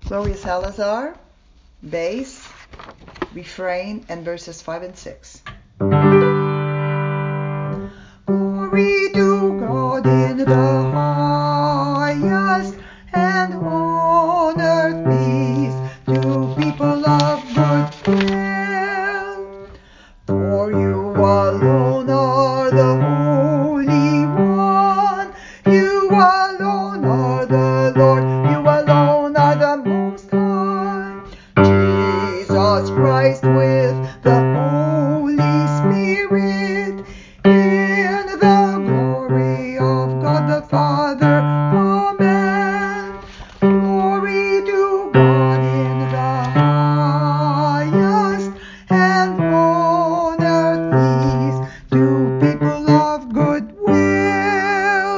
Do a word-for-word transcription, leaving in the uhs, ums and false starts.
Gloria Salazar, bass, refrain, and verses five and six. Glory to God in the highest, and on earth peace to people of good will. For you alone are the Holy One, you alone are the Lord, you alone are the Most High. Jesus Christ with the Holy Spirit, in the glory of God the Father,